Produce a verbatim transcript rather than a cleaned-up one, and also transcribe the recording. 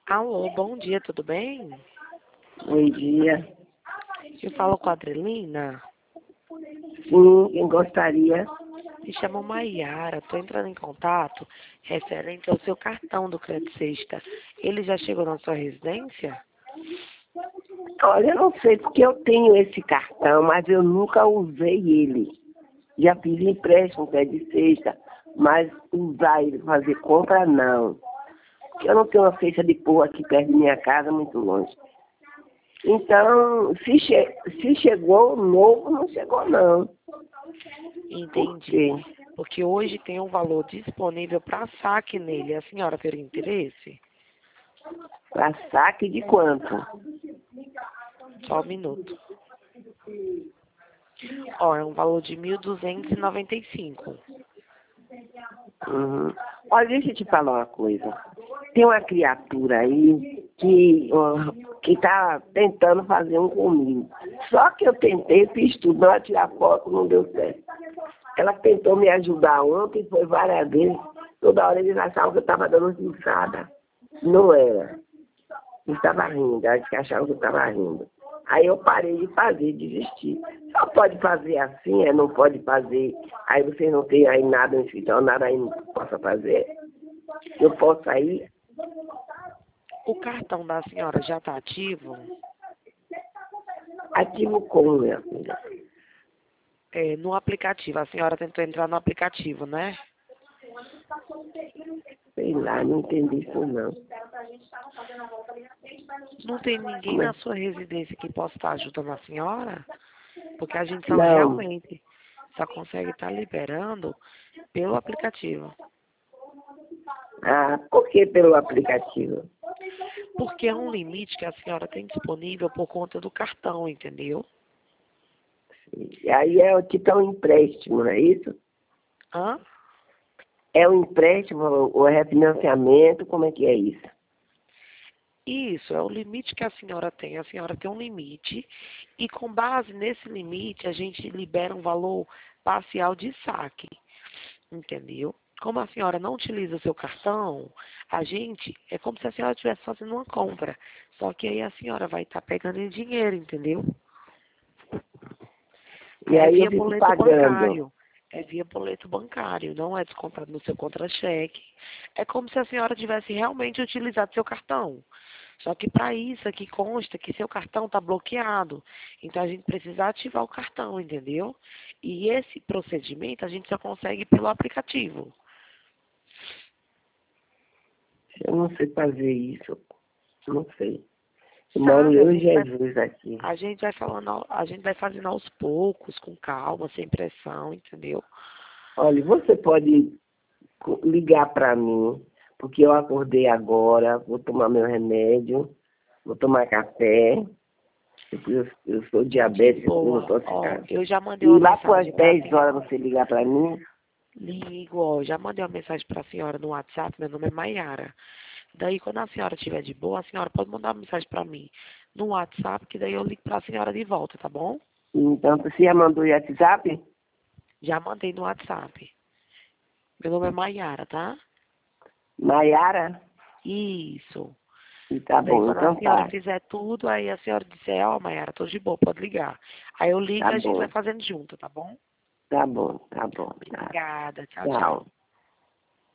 Alô, bom dia, tudo bem? Bom dia. Eu falo com a Adrelina. Sim, quem gostaria? Me chamo Maiara, estou entrando em contato referente ao seu cartão do Crédito Sexta. Ele já chegou na sua residência? Olha, eu não sei porque eu tenho esse cartão, mas eu nunca usei ele. Já fiz empréstimo, pé de sexta, mas usar ele, fazer compra, não. Porque eu não tenho uma cesta de porro aqui perto de minha casa, muito longe. Então, se, che se chegou novo, não chegou não. Entendi. Porque hoje tem um valor disponível para saque nele. A senhora teria interesse? Para saque de quanto? Só um minuto. Ó, é um valor de mil duzentos e noventa e cinco. Uhum. Olha, deixa eu te falar uma coisa. Tem uma criatura aí que ó, que está tentando fazer um comigo. Só que eu tentei, fiz tudo, não tirar foto, não deu certo. Ela tentou me ajudar ontem, foi várias vezes. Toda hora eles achavam que eu estava dando risada. Não era. Eu estava rindo, acho que achavam que eu estava rindo. Aí eu parei de fazer, desisti. Só pode fazer assim, é, não pode fazer. Aí você não tem aí nada no escritório, nada aí não possa fazer. Eu posso sair? O cartão da senhora já está ativo? Ativo como, minha filha? É, no aplicativo. A senhora tentou entrar no aplicativo, né? Sei lá, não entendi isso não. Não tem ninguém Como na é? sua residência que possa estar ajudando a senhora? Porque a gente só Não. realmente só consegue estar liberando pelo aplicativo. Ah, por que pelo aplicativo? Porque é um limite que a senhora tem disponível por conta do cartão, entendeu? E aí é o tipo é um empréstimo, não é isso? Hã? É um empréstimo ou é refinanciamento? Como é que é isso? Isso, é o limite que a senhora tem. A senhora tem um limite e com base nesse limite a gente libera um valor parcial de saque, entendeu? Como a senhora não utiliza o seu cartão, a gente, é como se a senhora estivesse fazendo uma compra. Só que aí a senhora vai estar pegando em dinheiro, entendeu? E É aí eu via fico boleto pagando. bancário. É via boleto bancário, não é descontado no seu contra-cheque. É como se a senhora tivesse realmente utilizado seu cartão. Só que para isso aqui consta que seu cartão está bloqueado. Então a gente precisa ativar o cartão, entendeu? E esse procedimento a gente só consegue pelo aplicativo. Eu não sei fazer isso. Não sei. Eu moro Sabe, a eu e gente vai, Jesus aqui. a gente vai falando, ao- a gente vai fazendo aos poucos, com calma, sem pressão, entendeu? Olha, você pode co- ligar para mim, porque eu acordei agora, vou tomar meu remédio, vou tomar café, porque eu, eu sou De diabético, eu não boa. posso Ó, ficar. eu já mandei E uma lá para as mensagem para a dez horas senhora. você ligar para mim, Ligo, ó, já mandei uma mensagem para a senhora no WhatsApp, meu nome é Maiara. Daí, quando a senhora estiver de boa, a senhora pode mandar uma mensagem para mim no WhatsApp, que daí eu ligo para a senhora de volta, tá bom? então você já mandou o WhatsApp? Já mandei no WhatsApp. Meu nome é Maiara, tá? Maiara? Isso. E tá Daí, bom, quando a então senhora tá. fizer tudo, aí a senhora disser, ó, Maiara, tô de boa, pode ligar. Aí eu ligo Tá e a gente vai bom, fazendo junto, tá bom? tá bom, tá bom, tá. Obrigada. Tchau, tchau. Tchau.